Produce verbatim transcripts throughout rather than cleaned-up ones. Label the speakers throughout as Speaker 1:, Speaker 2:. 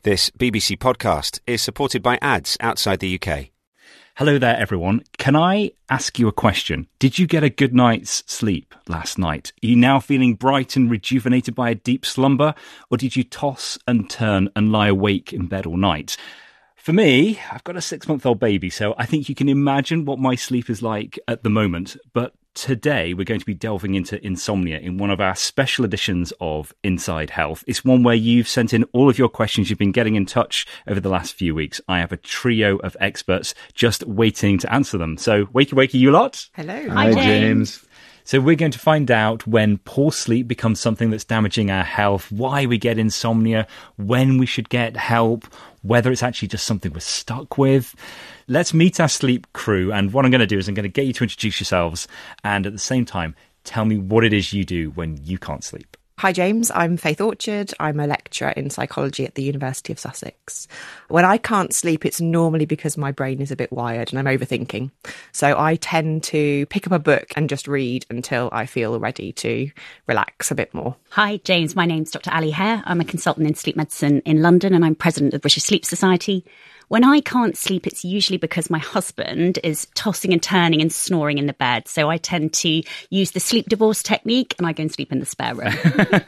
Speaker 1: This B B C podcast is supported by ads outside the U K.
Speaker 2: Hello there, everyone. Can I ask you a question? Did you get a good night's sleep last night? Are you now feeling bright and rejuvenated by a deep slumber? Or did you toss and turn and lie awake in bed all night? For me, I've got a six-month-old baby, so I think you can imagine what my sleep is like at the moment. But today, we're going to be delving into insomnia in one of our special editions of Inside Health. It's one where you've sent in all of your questions. You've been getting in touch over the last few weeks. I have a trio of experts just waiting to answer them. So, wakey, wakey, you lot.
Speaker 3: Hello.
Speaker 4: Hi, James.
Speaker 2: So we're going to find out when poor sleep becomes something that's damaging our health, why we get insomnia, when we should get help, whether it's actually just something we're stuck with. Let's meet our sleep crew. And what I'm going to do is I'm going to get you to introduce yourselves and at the same time, tell me what it is you do when you can't sleep.
Speaker 3: Hi, James. I'm Faith Orchard. I'm a lecturer in psychology at the University of Sussex. When I can't sleep, it's normally because my brain is a bit wired and I'm overthinking. So I tend to pick up a book and just read until I feel ready to relax a bit more.
Speaker 4: Hi, James. My name's Doctor Ali Hare. I'm a consultant in sleep medicine in London and I'm president of the British Sleep Society. When I can't sleep, it's usually because my husband is tossing and turning and snoring in the bed. So I tend to use the sleep divorce technique and I go and sleep in the spare room.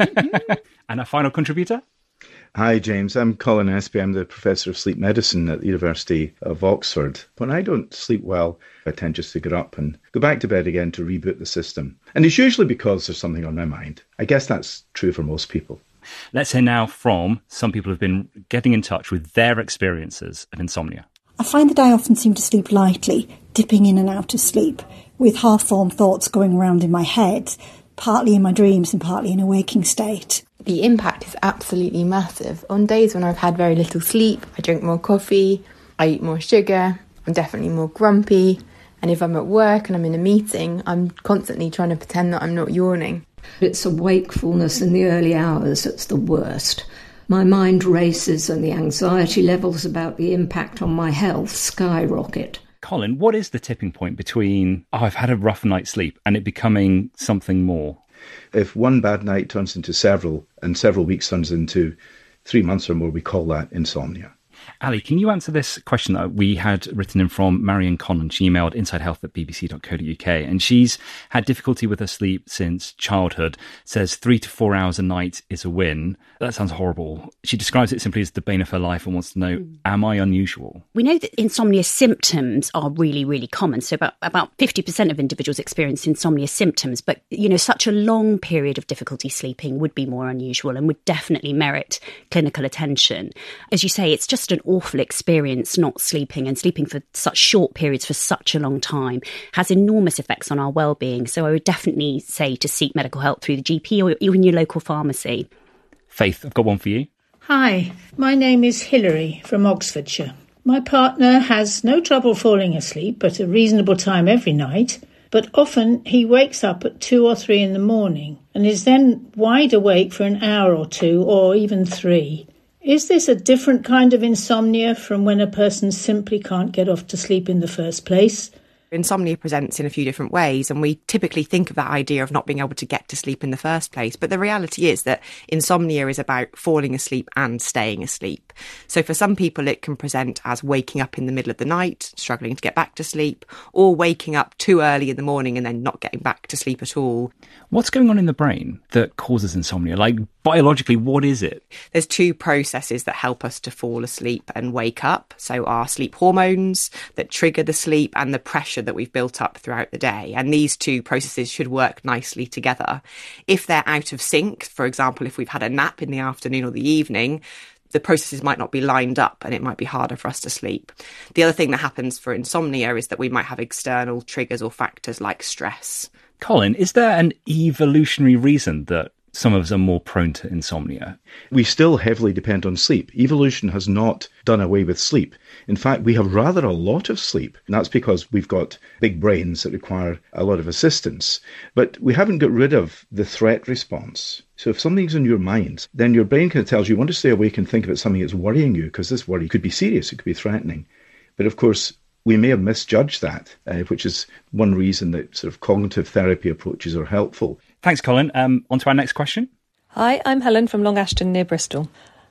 Speaker 2: And a final contributor?
Speaker 5: Hi, James. I'm Colin Espy. I'm the Professor of Sleep Medicine at the University of Oxford. When I don't sleep well, I tend just to get up and go back to bed again to reboot the system. And it's usually because there's something on my mind. I guess that's true for most people.
Speaker 2: Let's hear now from some people who've been getting in touch with their experiences of insomnia.
Speaker 6: I find that I often seem to sleep lightly, dipping in and out of sleep, with half-formed thoughts going around in my head, partly in my dreams and partly in a waking state.
Speaker 7: The impact is absolutely massive. On days when I've had very little sleep, I drink more coffee, I eat more sugar, I'm definitely more grumpy, and if I'm at work and I'm in a meeting, I'm constantly trying to pretend that I'm not yawning.
Speaker 8: It's a wakefulness in the early hours that's the worst. My mind races and the anxiety levels about the impact on my health skyrocket.
Speaker 2: Colin, what is the tipping point between, oh, I've had a rough night's sleep and it becoming something more?
Speaker 5: If one bad night turns into several, and several weeks turns into three months or more, we call that insomnia.
Speaker 2: Ali, can you answer this question that we had written in from Marion Conlon? She emailed insidehealth at b b c dot co dot u k and she's had difficulty with her sleep since childhood, says three to four hours a night is a win. That sounds horrible. She describes it simply as the bane of her life and wants to know, mm. am I unusual?
Speaker 4: We know that insomnia symptoms are really, really common. So about, about fifty percent of individuals experience insomnia symptoms. But, you know, such a long period of difficulty sleeping would be more unusual and would definitely merit clinical attention. As you say, it's just an awful experience not sleeping, and sleeping for such short periods for such a long time has enormous effects on our well-being. So I would definitely say to seek medical help through the G P or even your local pharmacy.
Speaker 2: Faith, I've got one for you.
Speaker 9: Hi, my name is Hilary from Oxfordshire. My partner has no trouble falling asleep at a reasonable time every night, but often he wakes up at two or three in the morning and is then wide awake for an hour or two or even three. Is this a different kind of insomnia from when a person simply can't get off to sleep in the first place?
Speaker 3: Insomnia presents in a few different ways, and we typically think of that idea of not being able to get to sleep in the first place. But the reality is that insomnia is about falling asleep and staying asleep. So for some people, it can present as waking up in the middle of the night, struggling to get back to sleep, or waking up too early in the morning and then not getting back to sleep at all.
Speaker 2: What's going on in the brain that causes insomnia? Like, biologically, what is it?
Speaker 3: There's two processes that help us to fall asleep and wake up. So our sleep hormones that trigger the sleep and the pressure that we've built up throughout the day. And these two processes should work nicely together. If they're out of sync, for example, if we've had a nap in the afternoon or the evening, the processes might not be lined up and it might be harder for us to sleep. The other thing that happens for insomnia is that we might have external triggers or factors like stress.
Speaker 2: Colin, is there an evolutionary reason that some of us are more prone to insomnia?
Speaker 5: We still heavily depend on sleep. Evolution has not done away with sleep. In fact, we have rather a lot of sleep. And that's because we've got big brains that require a lot of assistance. But we haven't got rid of the threat response. So if something's on your mind, then your brain kind of tells you, you want to stay awake and think about something that's worrying you, because this worry could be serious, it could be threatening. But of course, we may have misjudged that, uh, which is one reason that sort of cognitive therapy approaches are helpful.
Speaker 2: Thanks, Colin. Um, on to our next question.
Speaker 10: Hi, I'm Helen from Long Ashton near Bristol.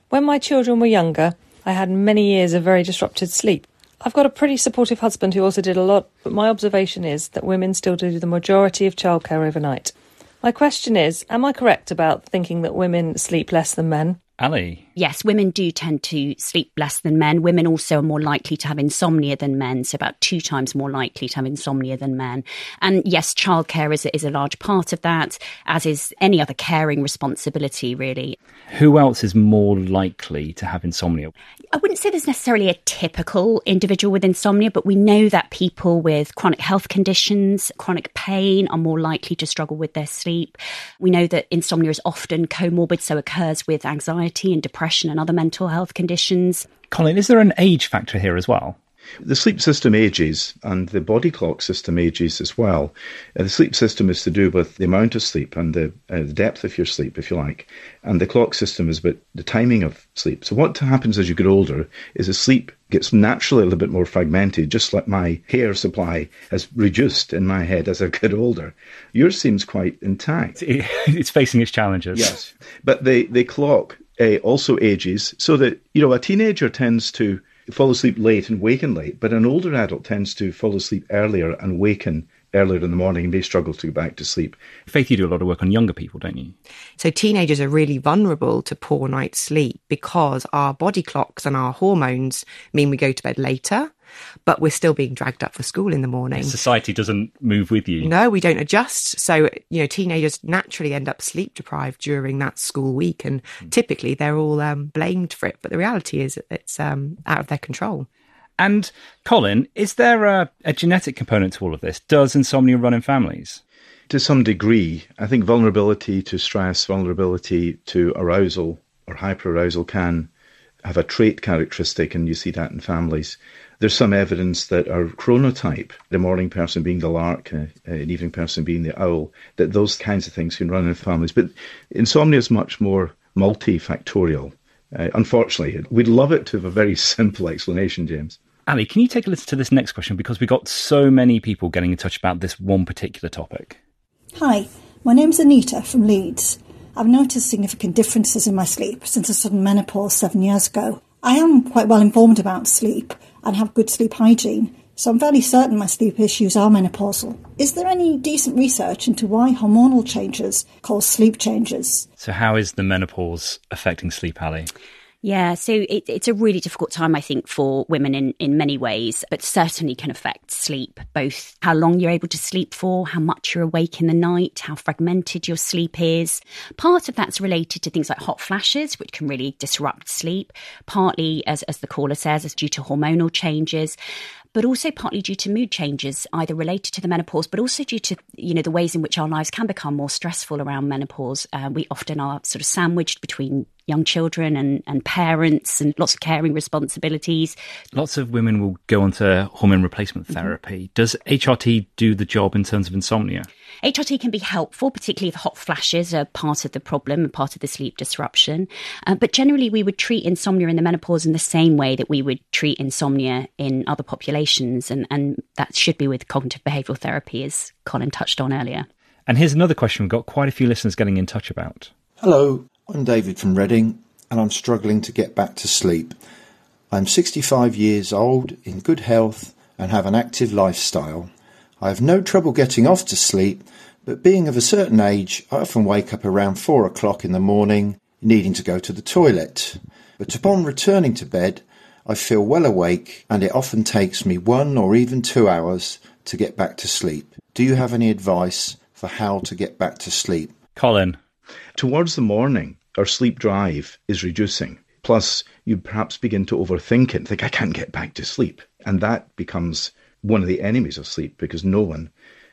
Speaker 10: When my children were younger, I had many years of very disrupted sleep. I've got a pretty supportive husband who also did a lot, but my observation is that women still do the majority of childcare overnight. My question is, am I correct about thinking that women sleep less than men?
Speaker 2: Ali?
Speaker 4: Yes, women do tend to sleep less than men. Women also are more likely to have insomnia than men, so about two times more likely to have insomnia than men. And yes, childcare is, is a large part of that, as is any other caring responsibility, really.
Speaker 2: Who else is more likely to have insomnia?
Speaker 4: I wouldn't say there's necessarily a typical individual with insomnia, but we know that people with chronic health conditions, chronic pain, are more likely to struggle with their sleep. We know that insomnia is often comorbid, so occurs with anxiety and depression and other mental health conditions.
Speaker 2: Colin, is there an age factor here as well?
Speaker 5: The sleep system ages and the body clock system ages as well. Uh, the sleep system is to do with the amount of sleep and the, uh, the depth of your sleep, if you like. And the clock system is about the timing of sleep. So what happens as you get older is the sleep gets naturally a little bit more fragmented, just like my hair supply has reduced in my head as I get older. Yours seems quite intact.
Speaker 2: It's facing its challenges.
Speaker 5: Yes. But the, the clock uh, also ages so that, you know, a teenager tends to fall asleep late and waken late, but an older adult tends to fall asleep earlier and waken earlier in the morning and may struggle to get back to sleep.
Speaker 2: Faith, you do a lot of work on younger people, don't you?
Speaker 3: So teenagers are really vulnerable to poor night's sleep because our body clocks and our hormones mean we go to bed later, but we're still being dragged up for school in the morning.
Speaker 2: Society doesn't move with you.
Speaker 3: No, we don't adjust. So, you know, teenagers naturally end up sleep deprived during that school week, and mm. typically they're all um, blamed for it. But the reality is it's um, out of their control.
Speaker 2: And Colin, is there a, a genetic component to all of this? Does insomnia run in families?
Speaker 5: To some degree. I think vulnerability to stress, vulnerability to arousal or hyperarousal can have a trait characteristic, and you see that in families. There's some evidence that our chronotype, the morning person being the lark, uh, an evening person being the owl, that those kinds of things can run in families. But insomnia is much more multifactorial. Uh, unfortunately, we'd love it to have a very simple explanation, James.
Speaker 2: Ali, can you take a listen to this next question? Because we've got so many people getting in touch about this one particular topic.
Speaker 6: Hi, my name's Anita from Leeds. I've noticed significant differences in my sleep since a sudden menopause seven years ago. I am quite well informed about sleep and have good sleep hygiene, so I'm fairly certain my sleep issues are menopausal. Is there any decent research into why hormonal changes cause sleep changes?
Speaker 2: So how is the menopause affecting sleep, Ali?
Speaker 4: Yeah, so it, it's a really difficult time, I think, for women in, in many ways, but certainly can affect sleep, both how long you're able to sleep for, how much you're awake in the night, how fragmented your sleep is. Part of that's related to things like hot flashes, which can really disrupt sleep, partly, as, as the caller says, is due to hormonal changes, but also partly due to mood changes, either related to the menopause, but also due to, you know, the ways in which our lives can become more stressful around menopause. Uh, we often are sort of sandwiched between young children and, and parents and lots of caring responsibilities.
Speaker 2: Lots of women will go on to hormone replacement therapy. Mm-hmm. Does H R T do the job in terms of insomnia?
Speaker 4: H R T can be helpful, particularly if hot flashes are part of the problem and part of the sleep disruption. Uh, but generally, we would treat insomnia in the menopause in the same way that we would treat insomnia in other populations. And, and that should be with cognitive behavioural therapy, as Colin touched on earlier.
Speaker 2: And here's another question we've got quite a few listeners getting in touch about.
Speaker 11: Hello, I'm David from Reading, and I'm struggling to get back to sleep. I'm sixty-five years old, in good health, and have an active lifestyle. I have no trouble getting off to sleep, but being of a certain age, I often wake up around four o'clock in the morning, needing to go to the toilet. But upon returning to bed, I feel well awake, and it often takes me one or even two hours to get back to sleep. Do you have any advice for how to get back to sleep?
Speaker 2: Colin.
Speaker 5: Towards the morning, our sleep drive is reducing. Plus, you perhaps begin to overthink it, think, I can't get back to sleep. And that becomes one of the enemies of sleep, because no one,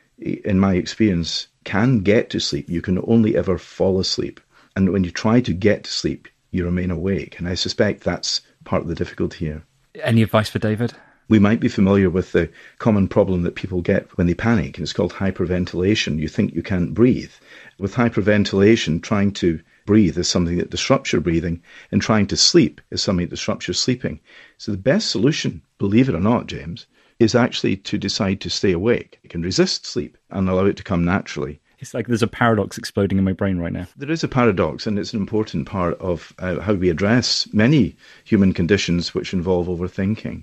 Speaker 5: in my experience, can get to sleep. You can only ever fall asleep. And when you try to get to sleep, you remain awake. And I suspect that's part of the difficulty here.
Speaker 2: Any advice for David?
Speaker 5: We might be familiar with the common problem that people get when they panic, and it's called hyperventilation. You think you can't breathe. With hyperventilation, trying to breathe is something that disrupts your breathing, and trying to sleep is something that disrupts your sleeping. So the best solution, believe it or not, James, is actually to decide to stay awake. You can resist sleep and allow it to come naturally,
Speaker 2: It's like there's a paradox exploding in my brain right now.
Speaker 5: There is a paradox, and it's an important part of uh, how we address many human conditions which involve overthinking.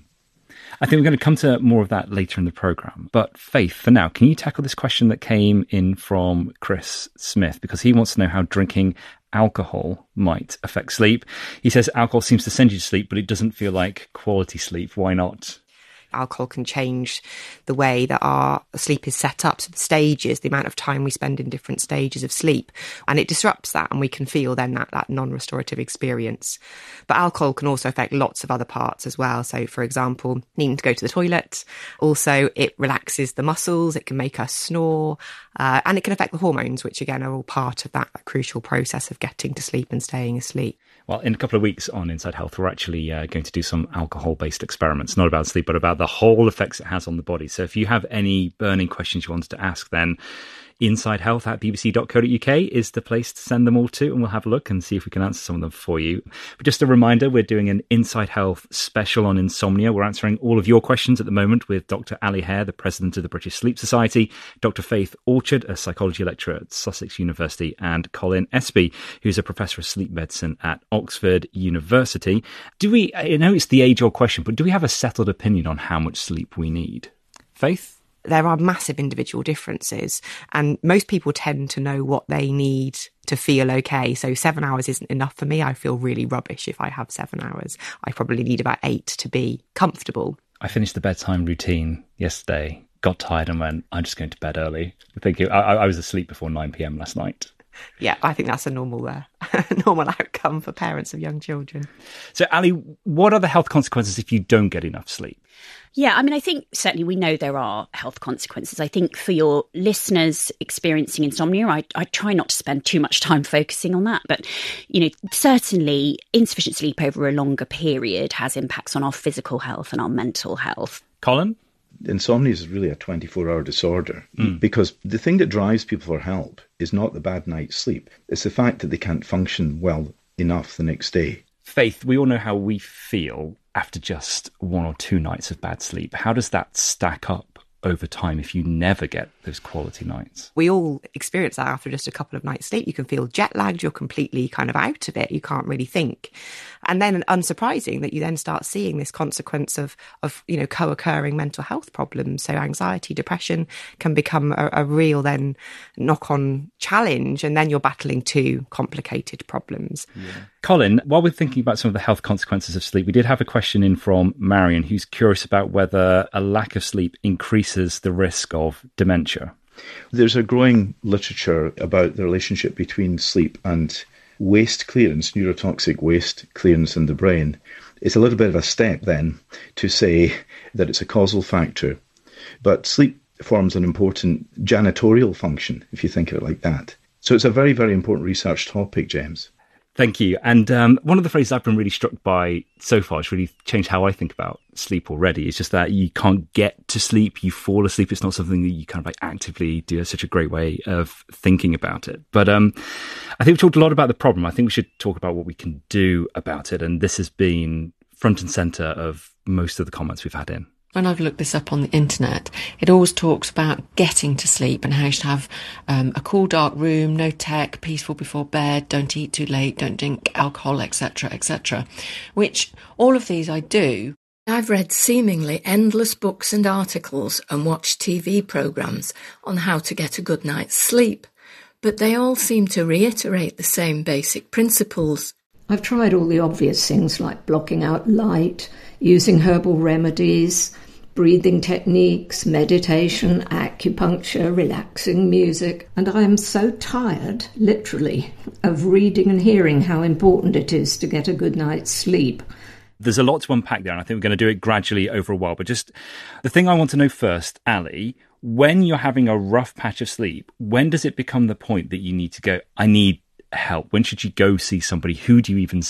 Speaker 2: I think we're going to come to more of that later in the programme. But Faith, for now, can you tackle this question that came in from Chris Smith? Because he wants to know how drinking alcohol might affect sleep. He says alcohol seems to send you to sleep, but it doesn't feel like quality sleep. Why not?
Speaker 3: Alcohol can change the way that our sleep is set up, so the stages, the amount of time we spend in different stages of sleep, and it disrupts that, and we can feel then that, that non-restorative experience. But alcohol can also affect lots of other parts as well. So, for example, needing to go to the toilet. Also, it relaxes the muscles, it can make us snore, uh, and it can affect the hormones, which again are all part of that, that crucial process of getting to sleep and staying asleep.
Speaker 2: Well, in a couple of weeks on Inside Health, we're actually uh, going to do some alcohol-based experiments, not about sleep, but about the whole effects it has on the body. So if you have any burning questions you wanted to ask, then insidehealth at b b c dot co dot u k is the place to send them all to, and we'll have a look and see if we can answer some of them for you. But just a reminder, we're doing an Inside Health special on insomnia. We're answering all of your questions at the moment with Doctor Ali Hare, the president of the British Sleep Society, Doctor Faith Orchard, a psychology lecturer at Sussex University, and Colin Espy, who's a professor of sleep medicine at Oxford University. Do we, I know it's the age-old question, but do we have a settled opinion on how much sleep we need? Faith?
Speaker 3: There are massive individual differences, and most people tend to know what they need to feel okay. So seven hours isn't enough for me. I feel really rubbish if I have seven hours. I probably need about eight to be comfortable.
Speaker 2: I finished the bedtime routine yesterday, got tired and went, I'm just going to bed early. Thinking I, I was asleep before nine p.m. last night.
Speaker 3: Yeah, I think that's a normal uh, normal outcome for parents of young children.
Speaker 2: So, Ali, what are the health consequences if you don't get enough sleep?
Speaker 4: Yeah, I mean, I think certainly we know there are health consequences. I think for your listeners experiencing insomnia, I, I try not to spend too much time focusing on that. But, you know, certainly insufficient sleep over a longer period has impacts on our physical health and our mental health.
Speaker 2: Colin?
Speaker 5: Insomnia is really a twenty-four hour disorder
Speaker 2: mm.
Speaker 5: because the thing that drives people for help is not the bad night's sleep. It's the fact that they can't function well enough the next day.
Speaker 2: Faith, we all know how we feel after just one or two nights of bad sleep. How does that stack up over time if you never get those quality nights?
Speaker 3: We all experience that after just a couple of nights sleep. You can feel jet lagged, you're completely kind of out of it, you can't really think. And then unsurprising that you then start seeing this consequence of, of you know, co-occurring mental health problems. So anxiety, depression can become a, a real then knock-on challenge, and then you're battling two complicated problems.
Speaker 2: Yeah. Colin, while we're thinking about some of the health consequences of sleep, we did have a question in from Marion, who's curious about whether a lack of sleep increases the risk of dementia.
Speaker 5: There's a growing literature about the relationship between sleep and waste clearance, neurotoxic waste clearance in the brain. It's a little bit of a step then to say that it's a causal factor. But sleep forms an important janitorial function, if you think of it like that. So it's a very, very important research topic, James.
Speaker 2: Thank you. And um, one of the phrases I've been really struck by so far, it's really changed how I think about sleep already. It's just that you can't get to sleep, you fall asleep. It's not something that you kind of like actively do. It's such a great way of thinking about it. But um, I think we talked a lot about the problem. I think we should talk about what we can do about it. And this has been front and centre of most of the comments we've had in.
Speaker 12: When I've looked this up on the internet, it always talks about getting to sleep and how you should have um, a cool, dark room, no tech, peaceful before bed, don't eat too late, don't drink alcohol, et cetera, et cetera. Which all of these I do.
Speaker 13: I've read seemingly endless books and articles and watched T V programmes on how to get a good night's sleep, but they all seem to reiterate the same basic principles.
Speaker 8: I've tried all the obvious things like blocking out light, using herbal remedies, breathing techniques, meditation, acupuncture, relaxing music, and I am so tired, literally, of reading and hearing how important it is to get a good night's sleep.
Speaker 2: There's a lot to unpack there, and I think we're going to do it gradually over a while. But just the thing I want to know first, Ali, when you're having a rough patch of sleep, when does it become the point that you need to go, I need help? When should you go see somebody? Who do you even see?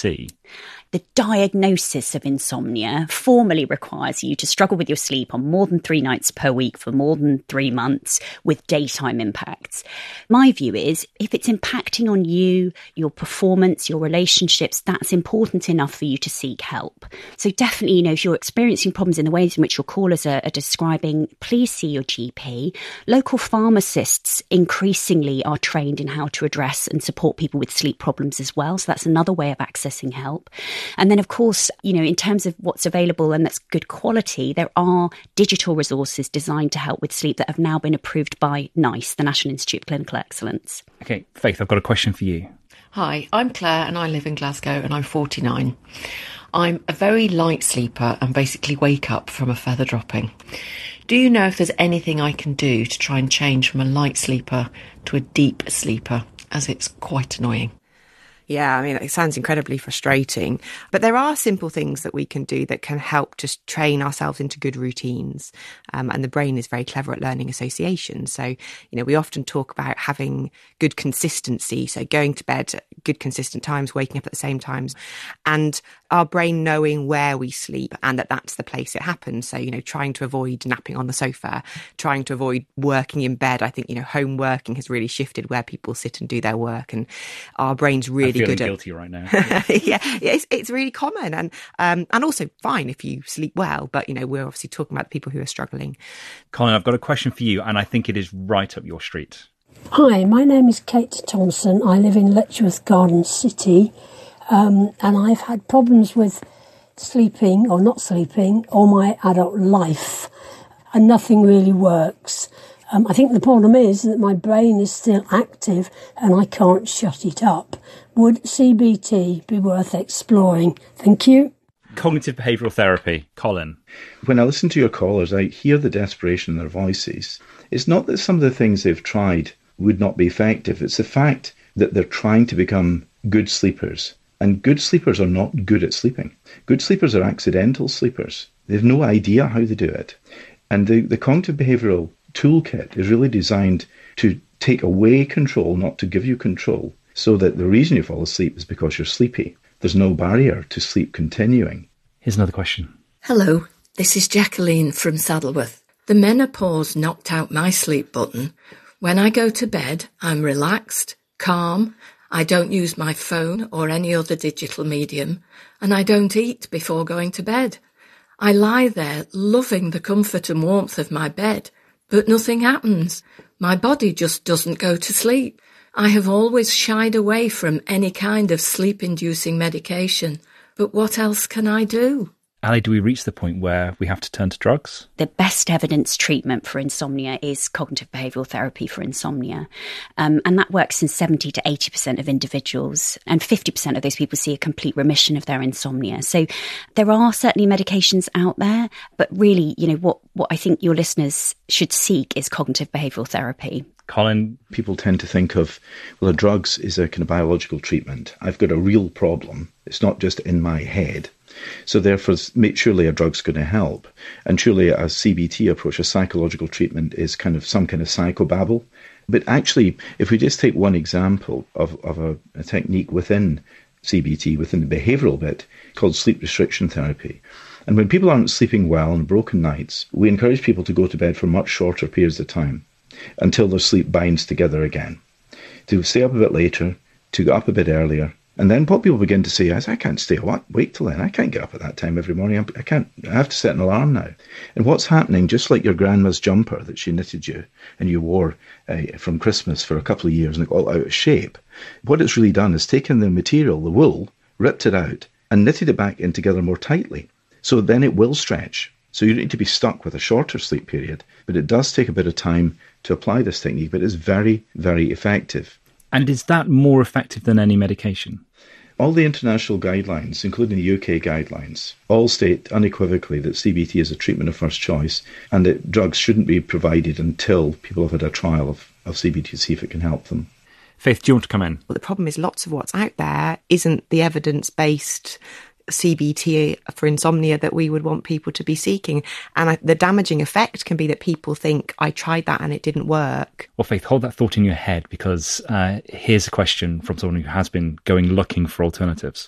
Speaker 4: The diagnosis of insomnia formally requires you to struggle with your sleep on more than three nights per week for more than three months with daytime impacts. My view is if it's impacting on you, your performance, your relationships, that's important enough for you to seek help. So definitely, you know, if you're experiencing problems in the ways in which your callers are, are describing, please see your G P. Local pharmacists increasingly are trained in how to address and support people with sleep problems as well. So that's another way of accessing help. And then, of course, you know, in terms of what's available and that's good quality, there are digital resources designed to help with sleep that have now been approved by NICE, the National Institute of Clinical Excellence.
Speaker 2: Okay, Faith, I've got a question for you.
Speaker 12: Hi, I'm Claire and I live in Glasgow and I'm forty-nine. I'm a very light sleeper and basically wake up from a feather dropping. Do you know if there's anything I can do to try and change from a light sleeper to a deep sleeper, as it's quite annoying?
Speaker 3: Yeah, I mean, it sounds incredibly frustrating, but there are simple things that we can do that can help to train ourselves into good routines. Um, and the brain is very clever at learning association. So, you know, we often talk about having good consistency. So going to bed at good consistent times, waking up at the same times, and our brain knowing where we sleep and that that's the place it happens. So, you know, trying to avoid napping on the sofa, trying to avoid working in bed. I think, you know, home working has really shifted where people sit and do their work, and our brain's really
Speaker 2: I'm feeling
Speaker 3: good at
Speaker 2: guilty right now.
Speaker 3: yeah, it's it's really common, and um and also fine if you sleep well, but you know, we're obviously talking about the people who are struggling.
Speaker 2: Colin, I've got a question for you, and I think it is right up your street.
Speaker 14: Hi, my name is Kate Thompson. I live in Letchworth Garden City, um, and I've had problems with sleeping or not sleeping all my adult life, and nothing really works. Um, I think the problem is that my brain is still active and I can't shut it up. Would C B T be worth exploring? Thank you.
Speaker 2: Cognitive behavioural therapy. Colin.
Speaker 5: When I listen to your callers, I hear the desperation in their voices. It's not that some of the things they've tried would not be effective. It's the fact that they're trying to become good sleepers. And good sleepers are not good at sleeping. Good sleepers are accidental sleepers. They have no idea how they do it. And the, the cognitive behavioural toolkit is really designed to take away control, not to give you control, so that the reason you fall asleep is because you're sleepy. There's no barrier to sleep continuing.
Speaker 2: Here's another question.
Speaker 13: Hello, this is Jacqueline from Saddleworth. The menopause knocked out my sleep button. When I go to bed, I'm relaxed, calm, I don't use my phone or any other digital medium, and I don't eat before going to bed. I lie there loving the comfort and warmth of my bed, but nothing happens. My body just doesn't go to sleep. I have always shied away from any kind of sleep-inducing medication, but what else can I do?
Speaker 2: Ali, do we reach the point where we have to turn to drugs?
Speaker 4: The best evidence treatment for insomnia is cognitive behavioural therapy for insomnia. Um, and that works in seventy to eighty percent of individuals. And fifty percent of those people see a complete remission of their insomnia. So there are certainly medications out there. But really, you know, what, what I think your listeners should seek is cognitive behavioural therapy.
Speaker 2: Colin?
Speaker 5: People tend to think of, well, the drugs is a kind of biological treatment. I've got a real problem. It's not just in my head. So therefore, surely a drug's going to help. And surely a C B T approach, a psychological treatment, is kind of some kind of psychobabble. But actually, if we just take one example of, of a, a technique within C B T, within the behavioural bit, called sleep restriction therapy. And when people aren't sleeping well on broken nights, we encourage people to go to bed for much shorter periods of time until their sleep binds together again. To stay up a bit later, to get up a bit earlier. And then what people begin to say is, I can't stay awake till then. I can't get up at that time every morning. I can't. I have to set an alarm now. And what's happening, just like your grandma's jumper that she knitted you and you wore uh, from Christmas for a couple of years and it got all out of shape, what it's really done is taken the material, the wool, ripped it out and knitted it back in together more tightly. So then it will stretch. So you don't need to be stuck with a shorter sleep period. But it does take a bit of time to apply this technique, but it's very, very effective.
Speaker 2: And is that more effective than any medication?
Speaker 5: All the international guidelines, including the U K guidelines, all state unequivocally that C B T is a treatment of first choice and that drugs shouldn't be provided until people have had a trial of, of C B T to see if it can help them.
Speaker 2: Faith, do you want to come in?
Speaker 3: Well, the problem is lots of what's out there isn't the evidence-based C B T for insomnia that we would want people to be seeking. And I, the damaging effect can be that people think, I tried that and it didn't work.
Speaker 2: Well, Faith, hold that thought in your head, because uh, here's a question from someone who has been going looking for alternatives.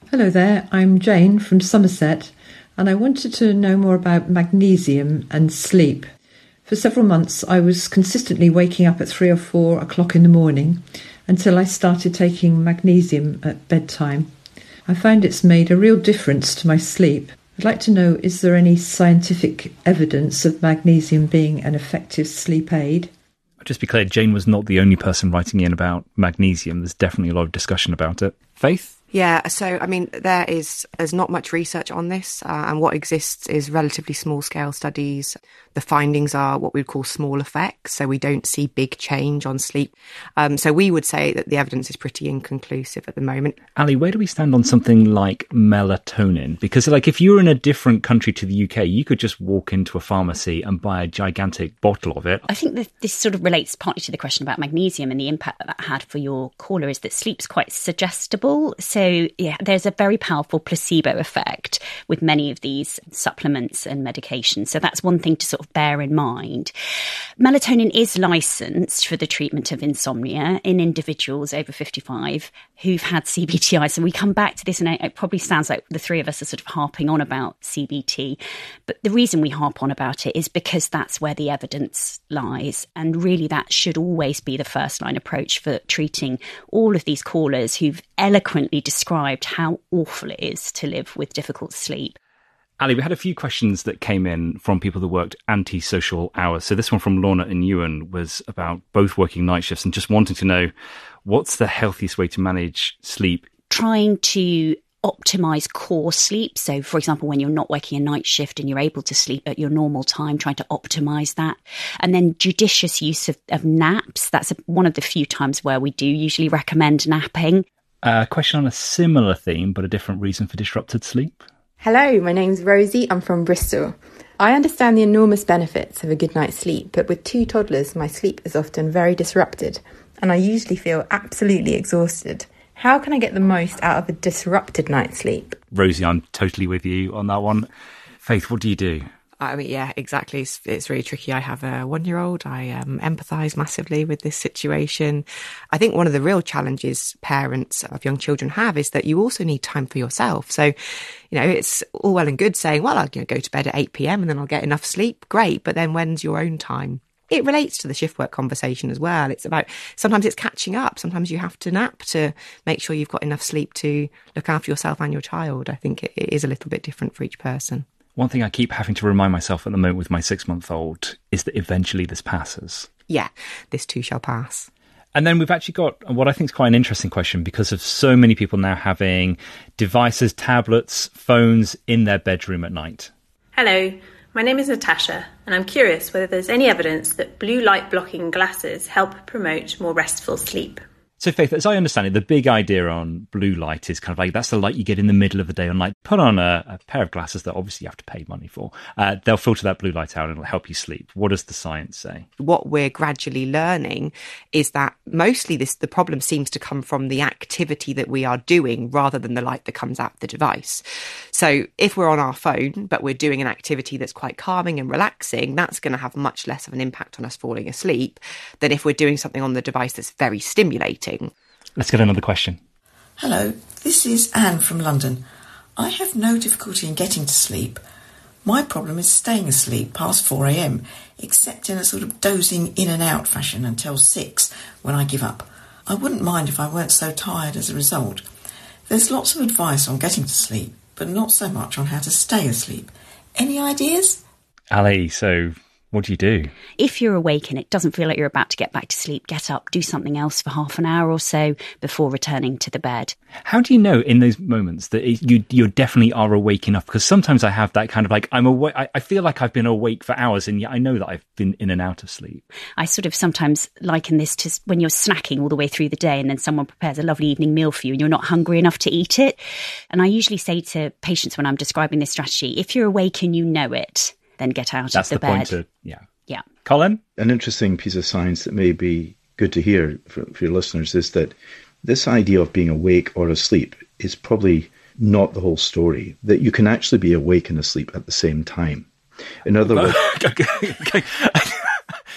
Speaker 15: Hello there, I'm Jane from Somerset, and I wanted to know more about magnesium and sleep. For several months I was consistently waking up at three or four o'clock in the morning until I started taking magnesium at bedtime. I found it's made a real difference to my sleep. I'd like to know, is there any scientific evidence of magnesium being an effective sleep aid?
Speaker 2: Just be clear, Jane was not the only person writing in about magnesium. There's definitely a lot of discussion about it. Faith?
Speaker 3: Yeah, so, I mean, there is there's not much research on this, uh, and what exists is relatively small-scale studies. The findings are what we'd call small effects, so we don't see big change on sleep. Um, so we would say that the evidence is pretty inconclusive at the moment.
Speaker 2: Ali, where do we stand on something like melatonin? Because, like, if you're in a different country to the U K, you could just walk into a pharmacy and buy a gigantic bottle of it.
Speaker 4: I think that this sort of relates partly to the question about magnesium and the impact that that had for your caller, is that sleep's quite suggestible. So, yeah, there's a very powerful placebo effect with many of these supplements and medications. So that's one thing to sort of bear in mind. Melatonin is licensed for the treatment of insomnia in individuals over fifty-five who've had C B T I. So we come back to this, and it probably sounds like the three of us are sort of harping on about C B T. But the reason we harp on about it is because that's where the evidence lies. And really that should always be the first line approach for treating all of these callers who've eloquently described how awful it is to live with difficult sleep.
Speaker 2: Ali, we had a few questions that came in from people that worked anti-social hours. So this one from Lorna and Ewan was about both working night shifts and just wanting to know, what's the healthiest way to manage sleep?
Speaker 4: Trying to optimize core sleep. So, for example, when you're not working a night shift and you're able to sleep at your normal time, trying to optimize that. And then judicious use of, of naps. That's a, one of the few times where we do usually recommend napping.
Speaker 2: A uh, question on a similar theme, but a different reason for disrupted sleep.
Speaker 7: Hello, my name's Rosie. I'm from Bristol. I understand the enormous benefits of a good night's sleep, but with two toddlers, my sleep is often very disrupted, and I usually feel absolutely exhausted. How can I get the most out of a disrupted night's sleep?
Speaker 2: Rosie, I'm totally with you on that one. Faith, what do you do?
Speaker 3: I mean, yeah, exactly. It's, it's really tricky. I have a one-year-old. I um, empathise massively with this situation. I think one of the real challenges parents of young children have is that you also need time for yourself. So, you know, it's all well and good saying, well, I'll you know, go to bed at eight p.m. and then I'll get enough sleep. Great. But then when's your own time? It relates to the shift work conversation as well. It's about, sometimes it's catching up. Sometimes you have to nap to make sure you've got enough sleep to look after yourself and your child. I think it, it is a little bit different for each person.
Speaker 2: One thing I keep having to remind myself at the moment with my six-month-old is that eventually this passes.
Speaker 3: Yeah, this too shall pass.
Speaker 2: And then we've actually got what I think is quite an interesting question, because of so many people now having devices, tablets, phones in their bedroom at night.
Speaker 16: Hello, my name is Natasha, and I'm curious whether there's any evidence that blue light blocking glasses help promote more restful sleep.
Speaker 2: So, Faith, as I understand it, the big idea on blue light is kind of like that's the light you get in the middle of the day on light. Put on a, a pair of glasses that obviously you have to pay money for. Uh, they'll filter that blue light out and it'll help you sleep. What does the science say?
Speaker 3: What we're gradually learning is that mostly this the problem seems to come from the activity that we are doing rather than the light that comes out of the device. So if we're on our phone, but we're doing an activity that's quite calming and relaxing, that's going to have much less of an impact on us falling asleep than if we're doing something on the device that's very stimulating.
Speaker 2: Let's get another question.
Speaker 17: Hello, this is Anne from London. I have no difficulty in getting to sleep. My problem is staying asleep past four a.m, except in a sort of dozing in and out fashion until six when I give up. I wouldn't mind if I weren't so tired as a result. There's lots of advice on getting to sleep, but not so much on how to stay asleep. Any ideas?
Speaker 2: Ali, so what do you do?
Speaker 4: If you're awake and it doesn't feel like you're about to get back to sleep, get up, do something else for half an hour or so before returning to the bed.
Speaker 2: How do you know in those moments that it, you you definitely are awake enough? Because sometimes I have that kind of like, I'm awake, I, I feel like I've been awake for hours and yet I know that I've been in and out of sleep.
Speaker 4: I sort of sometimes liken this to when you're snacking all the way through the day and then someone prepares a lovely evening meal for you and you're not hungry enough to eat it. And I usually say to patients when I'm describing this strategy, if you're awake and you know it, then get out
Speaker 2: That's
Speaker 4: of the,
Speaker 2: the
Speaker 4: bed.
Speaker 2: Point to, yeah.
Speaker 4: Yeah.
Speaker 2: Colin?
Speaker 5: An interesting piece of science that may be good to hear for, for your listeners is that this idea of being awake or asleep is probably not the whole story, that you can actually be awake and asleep at the same time. In other words...
Speaker 2: okay, okay.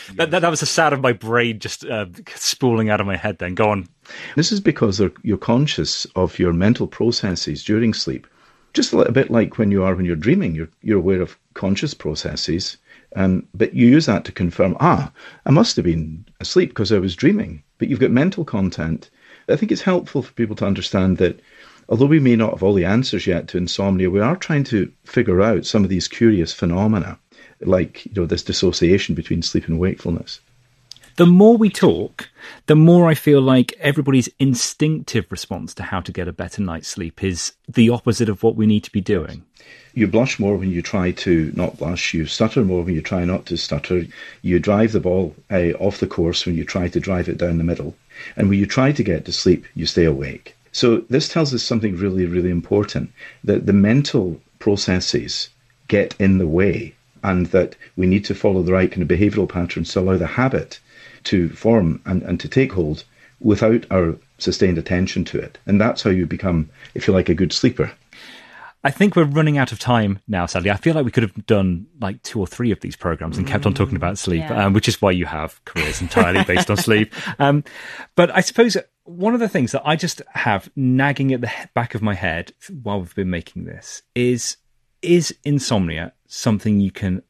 Speaker 2: That, that, that was the sound of my brain just uh, spooling out of my head then. Go on.
Speaker 5: This is because you're conscious of your mental processes during sleep. Just a little bit like when you are when you're dreaming. You're, you're aware of conscious processes, um, but you use that to confirm, ah, I must have been asleep because I was dreaming. But you've got mental content. I think it's helpful for people to understand that although we may not have all the answers yet to insomnia, we are trying to figure out some of these curious phenomena, like, you know, this dissociation between sleep and wakefulness.
Speaker 2: The more we talk, the more I feel like everybody's instinctive response to how to get a better night's sleep is the opposite of what we need to be doing.
Speaker 5: You blush more when you try to not blush. You stutter more when you try not to stutter. You drive the ball uh, off the course when you try to drive it down the middle. And when you try to get to sleep, you stay awake. So this tells us something really, really important, that the mental processes get in the way and that we need to follow the right kind of behavioural patterns to allow the habit to form and, and to take hold without our sustained attention to it. And that's how you become, if you like, a good sleeper.
Speaker 2: I think we're running out of time now, sadly. I feel like we could have done like two or three of these programs and kept on talking about sleep, yeah. um, which is why you have careers entirely based on sleep. Um, but I suppose one of the things that I just have nagging at the back of my head while we've been making this is, is insomnia something you can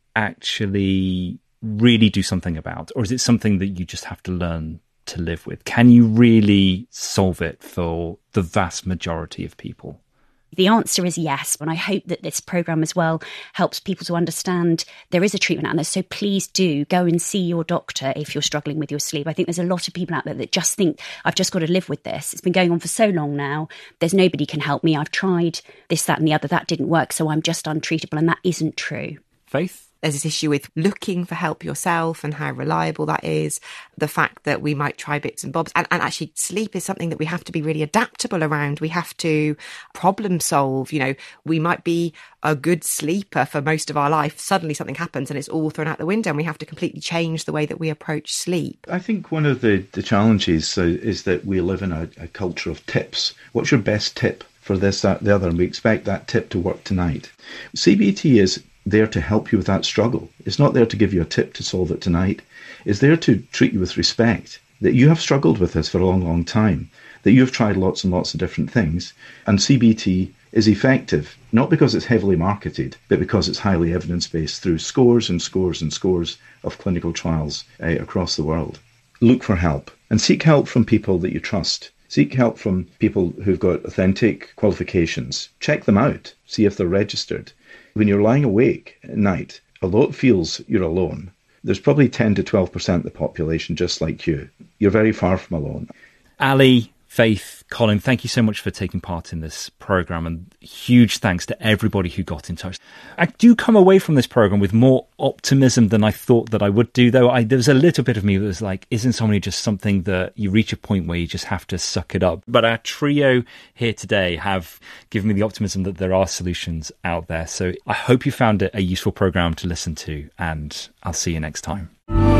Speaker 2: actually really do something about? Or is it something that you just have to learn to live with? Can you really solve it for the vast majority of people?
Speaker 4: The answer is yes, and I hope that this programme as well helps people to understand there is a treatment out there. So please do go and see your doctor if you're struggling with your sleep. I think there's a lot of people out there that just think, I've just got to live with this. It's been going on for so long now. There's nobody can help me. I've tried this, that and the other. That didn't work, so I'm just untreatable, and that isn't true.
Speaker 2: Faith?
Speaker 3: There's this issue with looking for help yourself and how reliable that is. The fact that we might try bits and bobs. And, and actually, sleep is something that we have to be really adaptable around. We have to problem solve. You know, we might be a good sleeper for most of our life. Suddenly something happens and it's all thrown out the window and we have to completely change the way that we approach sleep.
Speaker 5: I think one of the, the challenges uh, is that we live in a, a culture of tips. What's your best tip for this, that, the other? And we expect that tip to work tonight. C B T is there to help you with that struggle. It's not there to give you a tip to solve it tonight. It's there to treat you with respect, that you have struggled with this for a long, long time, that you've tried lots and lots of different things, and C B T is effective, not because it's heavily marketed, but because it's highly evidence-based through scores and scores and scores of clinical trials uh, across the world. Look for help, and seek help from people that you trust. Seek help from people who've got authentic qualifications. Check them out, see if they're registered. When you're lying awake at night, although it feels you're alone, there's probably ten to twelve percent of the population just like you. You're very far from alone.
Speaker 2: Ali, Faith, Colin, thank you so much for taking part in this programme, and huge thanks to everybody who got in touch. I do come away from this programme with more optimism than I thought that I would do, though. I, there was a little bit of me that was like, is insomnia just something that you reach a point where you just have to suck it up? But our trio here today have given me the optimism that there are solutions out there. So I hope you found it a useful programme to listen to, and I'll see you next time.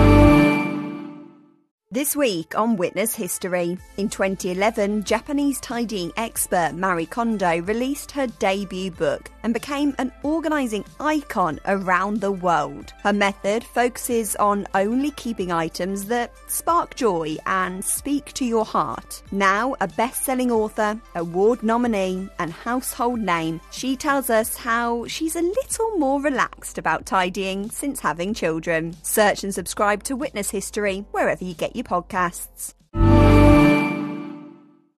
Speaker 18: This week on Witness History, in twenty eleven, Japanese tidying expert Marie Kondo released her debut book and became an organising icon around the world. Her method focuses on only keeping items that spark joy and speak to your heart. Now a best-selling author, award nominee and household name, she tells us how she's a little more relaxed about tidying since having children. Search and subscribe to Witness History wherever you get your podcasts.